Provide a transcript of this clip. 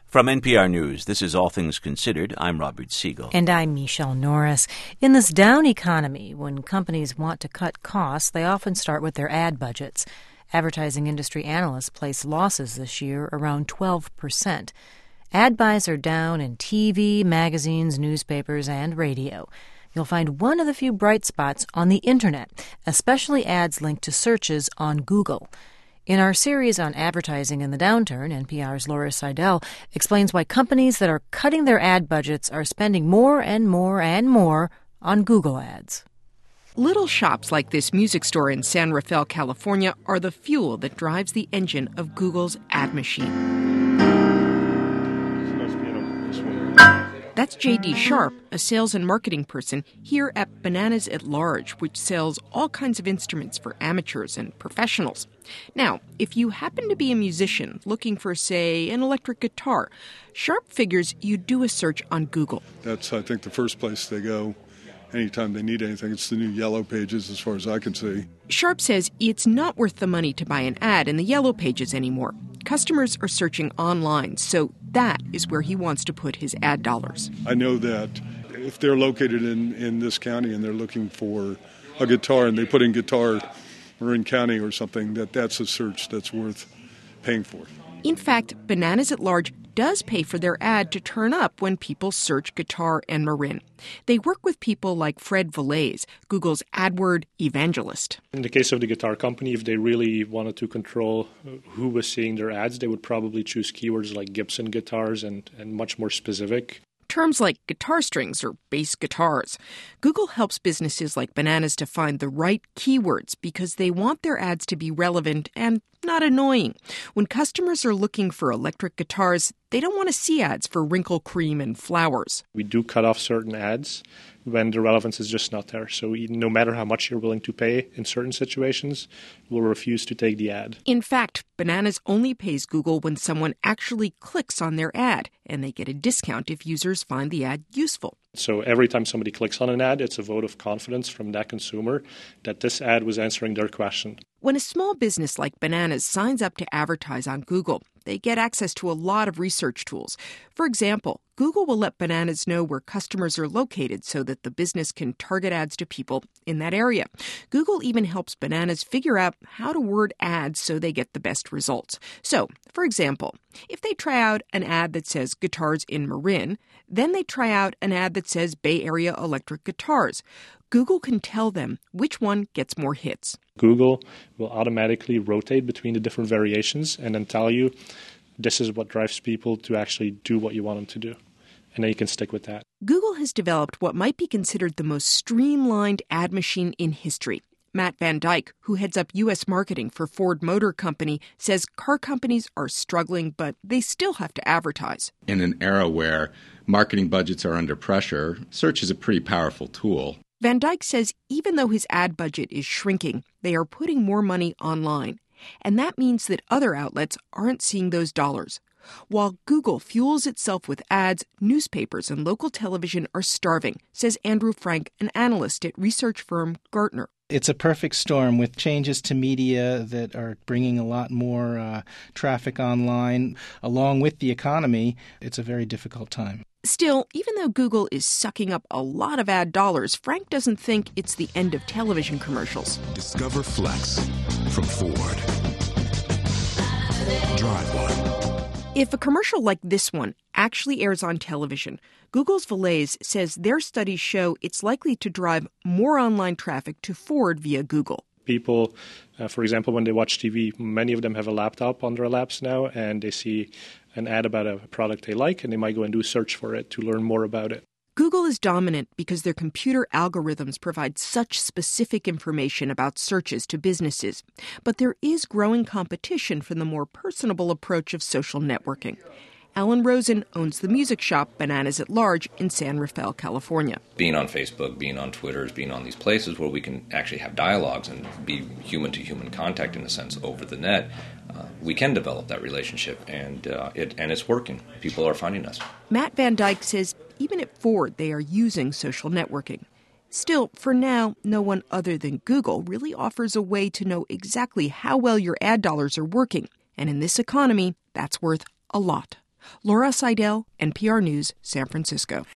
From NPR News, this is All Things Considered. I'm Robert Siegel. And I'm Michelle Norris. In this down economy, when companies want to cut costs, they often start with their ad budgets. Advertising industry analysts place losses this year around 12%. Ad buys are down in TV, magazines, newspapers, and radio. You'll find one of the few bright spots on the Internet, especially ads linked to searches on Google. In our series on advertising in the downturn, NPR's Laura Seidel explains why companies that are cutting their ad budgets are spending more and more and more on Google ads. Little shops like this music store in San Rafael, California, are the fuel that drives the engine of Google's ad machine. That's J.D. Sharp, a sales and marketing person here at Bananas at Large, which sells all kinds of instruments for amateurs and professionals. Now, if you happen to be a musician looking for, say, an electric guitar, Sharp figures you'd do a search on Google. That's, I think, the first place they go anytime they need anything. It's the new Yellow Pages, as far as I can see. Sharp says it's not worth the money to buy an ad in the Yellow Pages anymore. Customers are searching online, so that is where he wants to put his ad dollars. I know that if they're located in this county and they're looking for a guitar and they put in guitar Marin County or something, that's a search that's worth paying for. In fact, Bananas at Large does pay for their ad to turn up when people search guitar and Marin. They work with people like Fred Valais, Google's AdWord evangelist. In the case of the guitar company, if they really wanted to control who was seeing their ads, they would probably choose keywords like Gibson guitars and much more specific. Terms like guitar strings or bass guitars. Google helps businesses like Bananas to find the right keywords because they want their ads to be relevant and not annoying. When customers are looking for electric guitars, they don't want to see ads for wrinkle cream and flowers. We do cut off certain ads when the relevance is just not there. So no matter how much you're willing to pay in certain situations, we'll refuse to take the ad. In fact, Bananas only pays Google when someone actually clicks on their ad, and they get a discount if users find the ad useful. So every time somebody clicks on an ad, it's a vote of confidence from that consumer that this ad was answering their question. When a small business like Bananas signs up to advertise on Google, they get access to a lot of research tools. For example, Google will let Bananas know where customers are located so that the business can target ads to people in that area. Google even helps Bananas figure out how to word ads so they get the best results. So, for example, if they try out an ad that says guitars in Marin, then they try out an ad that says Bay Area electric guitars, Google can tell them which one gets more hits. Google will automatically rotate between the different variations and then tell you this is what drives people to actually do what you want them to do. And then you can stick with that. Google has developed what might be considered the most streamlined ad machine in history. Matt Van Dyke, who heads up U.S. marketing for Ford Motor Company, says car companies are struggling, but they still have to advertise. In an era where marketing budgets are under pressure, search is a pretty powerful tool. Van Dyke says even though his ad budget is shrinking, they are putting more money online. And that means that other outlets aren't seeing those dollars. While Google fuels itself with ads, newspapers and local television are starving, says Andrew Frank, an analyst at research firm Gartner. It's a perfect storm with changes to media that are bringing a lot more traffic online. Along with the economy, it's a very difficult time. Still, even though Google is sucking up a lot of ad dollars, Frank doesn't think it's the end of television commercials. Discover Flex from Ford. Drive one. If a commercial like this one actually airs on television, Google's Valais says their studies show it's likely to drive more online traffic to Ford via Google. People, for example, when they watch TV, many of them have a laptop on their laps now, and they see an ad about a product they like, and they might go and do a search for it to learn more about it. Google is dominant because their computer algorithms provide such specific information about searches to businesses. But there is growing competition for the more personable approach of social networking. Alan Rosen owns the music shop Bananas at Large in San Rafael, California. Being on Facebook, being on Twitter, being on these places where we can actually have dialogues and be human-to-human contact in a sense over the net, we can develop that relationship, and it's working. People are finding us. Matt Van Dyke says even at Ford they are using social networking. Still, for now, no one other than Google really offers a way to know exactly how well your ad dollars are working. And in this economy, that's worth a lot. Laura Seidel, NPR News, San Francisco.